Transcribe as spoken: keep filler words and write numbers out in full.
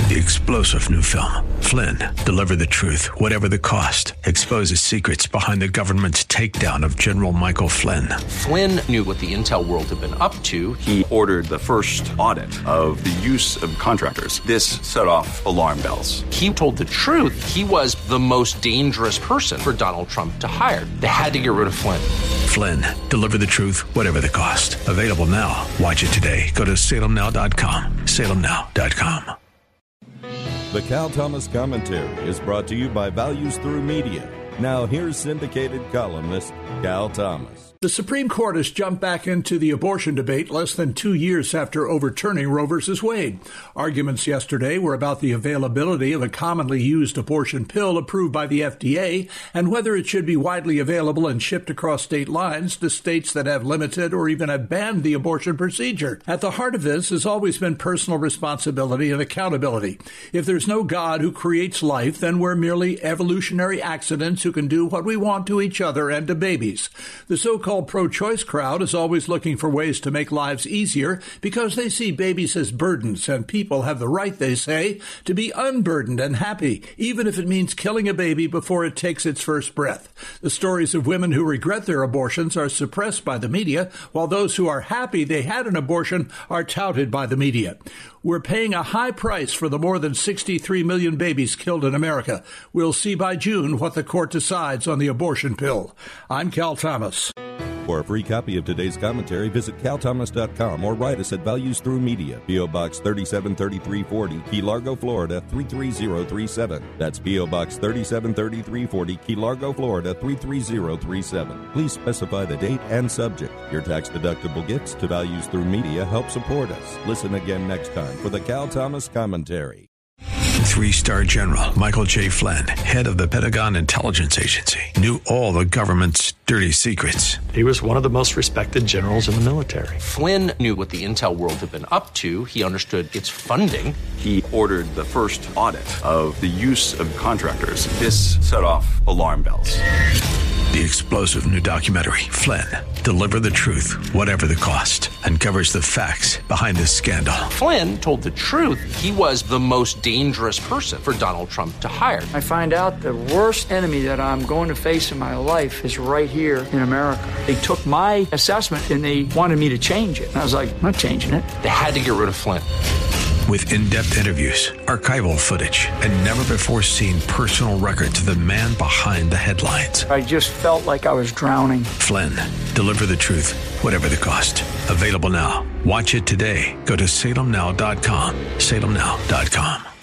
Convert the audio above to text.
The explosive new film, Flynn, Deliver the Truth, Whatever the Cost, exposes secrets behind the government's takedown of General Michael Flynn. Flynn knew what the intel world had been up to. He ordered the first audit of the use of contractors. This set off alarm bells. He told the truth. He was the most dangerous person for Donald Trump to hire. They had to get rid of Flynn. Flynn, Deliver the Truth, Whatever the Cost. Available now. Watch it today. Go to salem now dot com. salem now dot com. The Cal Thomas Commentary is brought to you by Values Through Media. Now here's syndicated columnist Cal Thomas. The Supreme Court has jumped back into the abortion debate less than two years after overturning Roe versus Wade. Arguments yesterday were about the availability of a commonly used abortion pill approved by the F D A and whether it should be widely available and shipped across state lines to states that have limited or even have banned the abortion procedure. At the heart of this has always been personal responsibility and accountability. If there's no God who creates life, then we're merely evolutionary accidents who can do what we want to each other and to babies. The so-called pro-choice crowd is always looking for ways to make lives easier because they see babies as burdens, and people have the right, they say, to be unburdened and happy, even if it means killing a baby before it takes its first breath. The stories of women who regret their abortions are suppressed by the media, while those who are happy they had an abortion are touted by the media. We're paying a high price for the more than sixty-three million babies killed in America. We'll see by June what the court decides on the abortion pill. I'm Cal Thomas. For a free copy of today's commentary, visit cal thomas dot com or write us at Values Through Media, P O. Box thirty-seven thirty-three forty, Key Largo, Florida three three zero three seven. That's P O. Box thirty-seven thirty-three forty, Key Largo, Florida three three zero three seven. Please specify the date and subject. Your tax-deductible gifts to Values Through Media help support us. Listen again next time for the Cal Thomas Commentary. Three-star General Michael J. Flynn, head of the Pentagon Intelligence Agency, knew all the government's dirty secrets. He was one of the most respected generals in the military. Flynn knew what the intel world had been up to. He understood its funding. He ordered the first audit of the use of contractors. This set off alarm bells. The explosive new documentary, Flynn, Deliver the Truth, Whatever the Cost, uncovers the facts behind this scandal. Flynn told the truth. He was the most dangerous person for Donald Trump to hire. I find out the worst enemy that I'm going to face in my life is right here in America. They took my assessment and they wanted me to change it. And I was like, I'm not changing it. They had to get rid of Flynn. With in-depth interviews, archival footage, and never-before-seen personal records of the man behind the headlines. I just felt like I was drowning. Flynn, Deliver the Truth, Whatever the Cost. Available now. Watch it today. Go to salem now dot com. salem now dot com.